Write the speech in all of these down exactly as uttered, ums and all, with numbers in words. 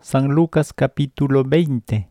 San Lucas capítulo veinte.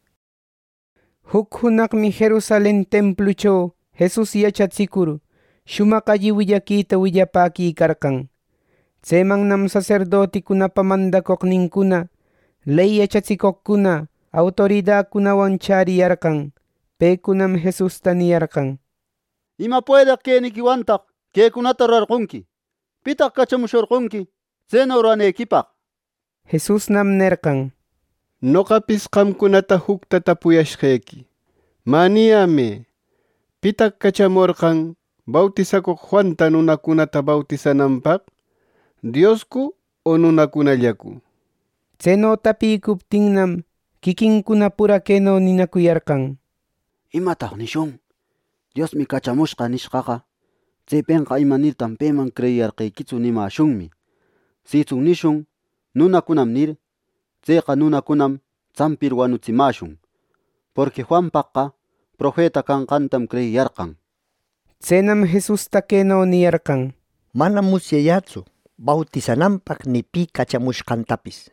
Huk hunaqmi Jerusalén templucho Jesús yachatsikur shumaq alli willakita willapaki karqan. Tseymannam sacerdotikunapa mandakoqninkuna, ley yachatsikoqkuna, autoridadkunawan chariyarqan. Paykunam Jesusta niyarqan: Ima puedeq kaynikiwantaq kaykunata rurarqunki? Pitaq kachamushurqunki chaynu ruraneykipaq? Jesusnam nerqan: Noqapis qamkunata hukta tapuyashqayki. Maniyame, pitaq kachamurqan bautisakuq Juanta nunakunata bautisananpaq? Diosku o nunakunallaku? Chayno tapikuptinnam kikinkuna pura kayno ninakuyarqan: Imataq nishun? Diosmi kachamushqa nishqaqa chaypinqa imanirtan payman creyarqaykitsu nimashunmi. Sitsun nishun nunakunam nir, chayqa nunakunam champir wanuchimashun. Porque Juanpaqqa profeta kanqantam creyarqan. Chaynam Jesusta kayno niyarqan: Manam musyayatsu bautizananpaq ni pi kachamushqantapis.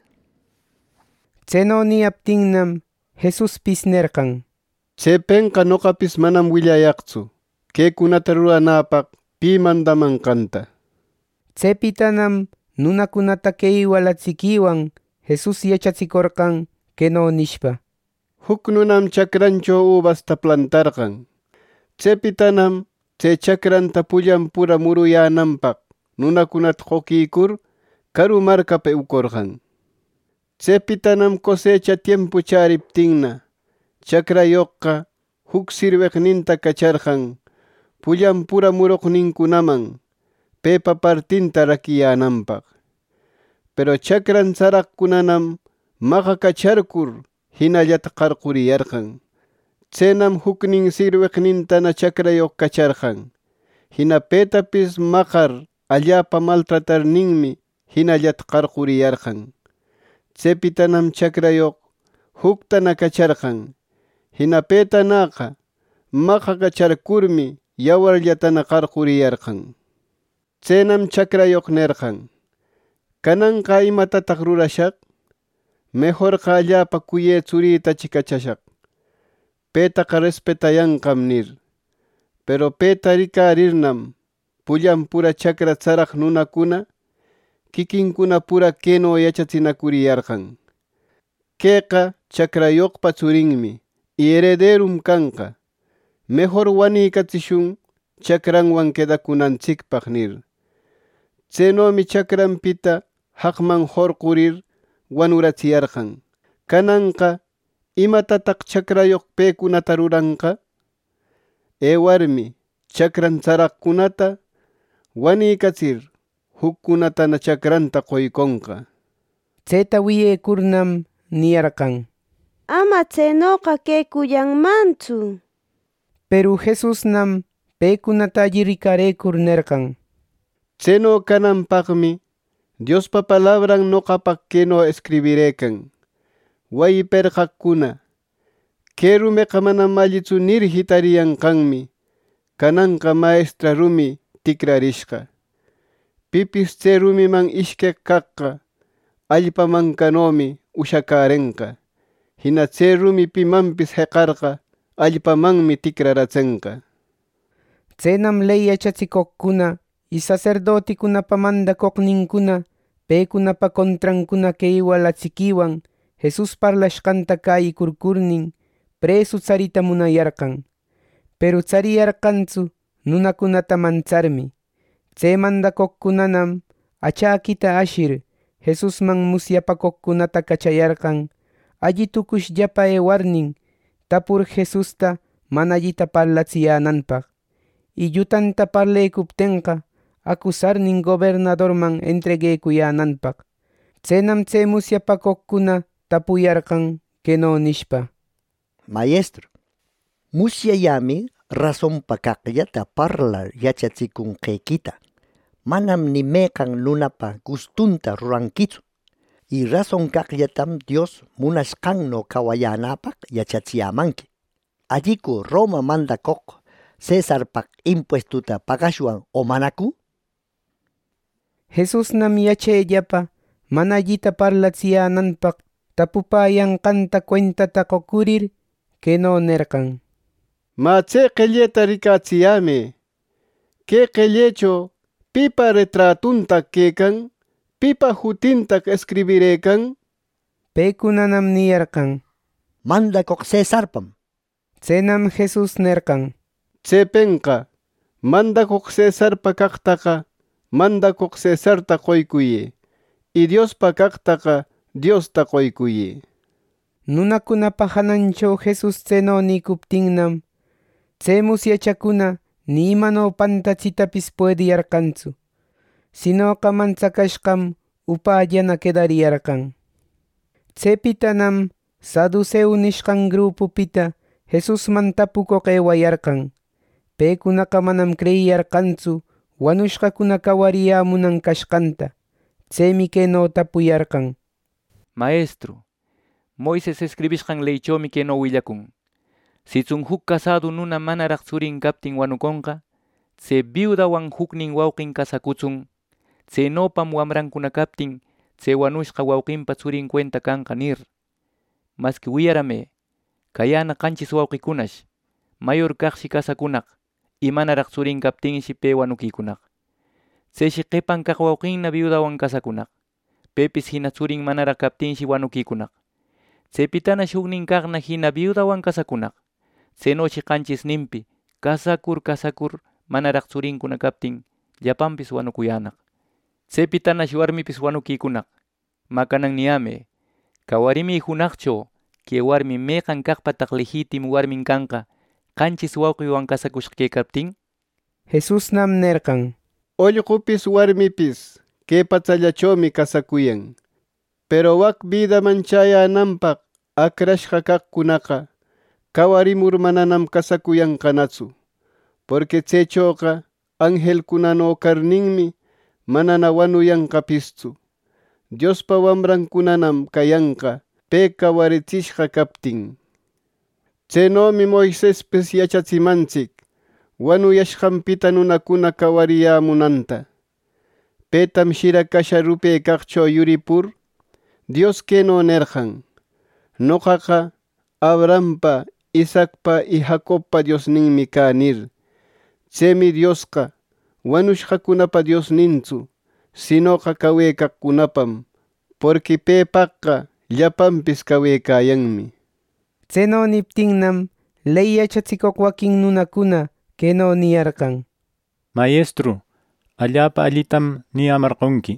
Chayno niyaptinnam Jesuspis nerqan: Chaypinqa noqapis manam willayaqtsu kaykunata ruranapaq pi mandamanqanta. Chaypitanam nunakunata kay walachikiwan Jesus yachatsikorqan kayno nishpa: Huk nunam chakrancho uvasta plantarqan. Chaypitanam chay chakranta pullan pura muruyananpaq nunakunata qokikur karu markapi ukurqan. Chaypitanam cosecha tiempo chariptinna chakrayuqqa huk sirweqninta kacharqan pullan pura muruqninkunaman paypa partinta rakiyananpaq. Pero chakran saraqkunanam maqakacharkur hinallata qarquriyarqan. Chaynam huknin sirweqnintana chakrayuq kacharqan. Hina paytapis maqar allapa maltratarninmi hinallata qarquriyarqan. Chaypitanam chakrayuq huktana kacharqan. Hina paytanaqa maqakacharkurmi yawarllatana qarquriyarqan. Chaynam chakrayuq nerqan: Kananqa imatataq rurashaq? Mejorqa allapa kuyay churiyta chikachashaq. Paytaqa respetayanqam nir. Pero payta rikarirnam pullan pura chakra charaq nunakuna kikinkuna pura kayno yachatsinakuriyarqan: Kayqa chakrayuqpa churinmi y herederum kanqa. Mejor waniykachishun chakranwan quedakunanchikpaq nir. Chaynomi chakranpita haqman hurqurir wanurachiyarqan. Kananqa ¿imatataq chakrayuq paykunata ruranqa? Ewarmi chakran charaqkunata waniykachir hukkunatana chakranta quykunqa. Chayta wiyaykurnam niyarqan: Ama chaynuqa kaykullanmanchu. Pero Jesusnam paykunata alli rikaraykur nerqan: Chayno kananpaqmi Diospa palabran noqapaq kayno escribiraykan: Wayi perqaqkuna, kay rumiqa manam allitsu nir hitariyanqanmi kananqa maestra rumi tikrarishqa. Pipis chay rumiman ishkay kaqqa allpamankanumi ushakarinqa. Hina chay rumi pimanpis heqarqa allpamanmi tikrarachinqa. Chaynam ley yachatsikoqkuna y sacerdotikunapa mandakoqninkuna paykunapa contrankuna kay walachikiwan Jesus parlashqanta kaykurkurnin presu charita munayarqan. Pero chariyarqantsu nunakunata mancharmi. Chay mandakoqkunanam achakita ashir Jesusman musyapakoqkunata kachayarqan alli tukushllapa ewarnin tapur Jesusta mana allita parlachiyananpaq. Y llutanta parlaykuptinqa acusarnin gobernadorman entreguekuyananpaq. Chaynam chay musyapakoqkuna tapuyarqan kayno nishpa: Maestro, musyayami razonpa kaqllata parlar yachatsikunqaykita. Manam ni meqan nunapa gustunta rurankichu. Y razon kaqllatam Dios munashqanno kawayanapaq yachachiyamanki. Alliku Roma mandakoq Cesarpaq impuestuta pagashwan o manaku? Jesusnam yachayllapa mana allita parlachiyananpaq tapupayanqanta cuentata qocurir keno nerqan: Ma chay qilleta rikatsiyame. Kay qillecho pipa retratuntak kaykan, pipa jutintak escribiraykan. Paykunanam niyarqan: Mandakoq Cesarpam. Chaynam Jesus nerqan: Chaypenqa mandakoq Cesarpa kaqtaqa mandakoq Cesarta qoykuye, y Diospa kaqtaqa Diosta qoykuye. Nunakunapa hananchaw Jesus chayno nikuptinnam, chay musyachakuna ni imano pantachitapis puediyarqantsu, sinoqa manchakashqam upallana quedariyarqan. Chaypitanam Saduceo nishqan grupupita Jesusman tapukoq eywayarqan. Paykunaqa manam creyiyarqantsu wanushqakuna kawariyämunan kashqanta. Chaymi kayno tapuyarqan: Maestro, Moises escribishqan leychawmi kayno willakun: Sichun huk casado nuna manaraq churin kaptin wanukonqa, chay viudawan huknin wawqin kasakuchun, chaynopam wamrankuna kaptin chay wanushqa wawqinpa churin cuenta kanqa nir. Maski wiyarame, kayana qanchis wawqikunash, mayor kaqshi kasakunaq, y manaraq churin kaptinshi pay wanukiykunaq. Chayshi qhipan kaq wawqinna viudawan kasakunaq, pepis hina churin manaraq kaptinshi wanukiykunaq. Chaypitana huknin kaqna hina viudawan kasakunaq. Chaynoshi qanchis nimpi, kasakur kasakur manaraq churinkuna kaptin llapanpis wanukuyanaq. Chaypitanash warmipis wanukiykunaq. Makanan niyame, kawarimi hunaqcho, kay warmi meqan kaqpataq legítimo warmin kanqa, qanchis wawqiwan kasakushqa kaykaptin? Jesusnam nerqan: Ollqupis warmipis kay patsallachawmi kasakuyan. Pero wak vida manchayananpaq akrashqa kaqkunaqa kawarimur mananam kasakuyanqanachu. Porque chaychawqa angelkunano karninmi manana wanuyanqapischu. Diospa wamrankunanam kayanqa pay kawarichishqa kaptin. Chaynomi Moisespis yachachimanchik wanuyashqanpita nunakuna kawariyämunanta. Paytam shira kasha rupay kaqchaw yuripur Dios kayno nerqan: Noqaqa Abrahampa, Isaacpa y Jacobpa Diosninmi kaa nir. Chaymi Diosqa wanushqakunapa Diosninchu, sinoqa kawaykaqkunapam, porque paypaqqa llapanpis kawaykayanmi. Chayno niptinnam ley yachachikuq wakin nunakuna kayno niyarqan: Maestro, allapa allitam niyamarqunki.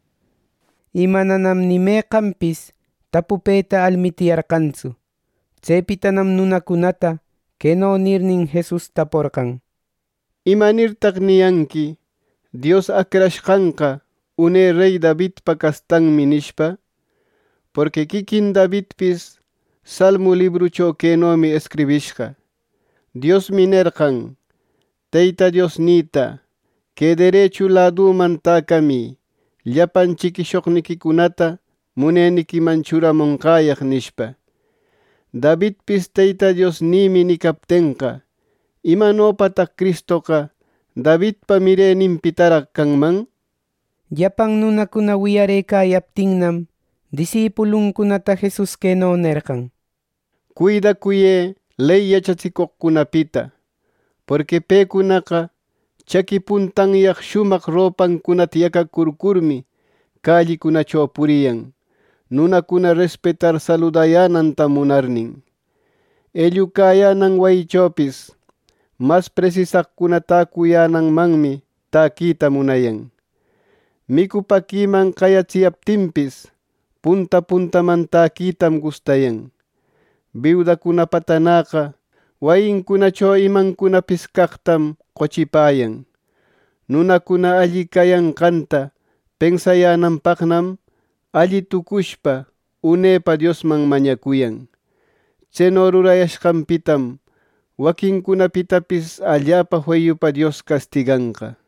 Imananam ni meqanpis tapupayta almitiyarqantsu. Chaypitanam nunakunata kayno nirnin Jesus taporqan: ¿Imanirtaq niyanki Dios akrashqanqa unay rey Davidpa kastanmi nishpa? Porque kikin Davidpis Salmo libruchaw kaynomi escribishqa: Diosmi nerqan: Tayta Diosnita, kay derecho laduman takami, llapan chikishuqnikikunata munaynikiman churamunqayaq nishpa. Davidpis Tayta Diosnimi nikaptinqa, imanopataq Cristoqa Davidpa mirayninpitaraq kanman? Llapan nunakuna wiyaraykayaptinnam disipulunkunata Jesus kayno nerqan: Cuidakuye ley yachachikuqkunapita, porque paykunaqa chaki puntanyaq shumaq ropankunata yakakurkurmi callikunachaw puriyan, nunakuna respetar saludayananta munarnin. Ellukayanan wayichawpis mas precisaqkuna takuyananmanmi takita munayan. Mikupakiman qayachiyaptinpis punta puntaman takitam gustayan. Viudakuna patanaqa wayinkunachaw imankunapis kaqtam qochipayan. Nunakuna alli kayanqanta pensayananpaqnam alli tukushpa unaypa Diosman mañakuyan. Chayno rurayashqanpitam wakinkunapitapis allapa hueyupa Dios castiganqa.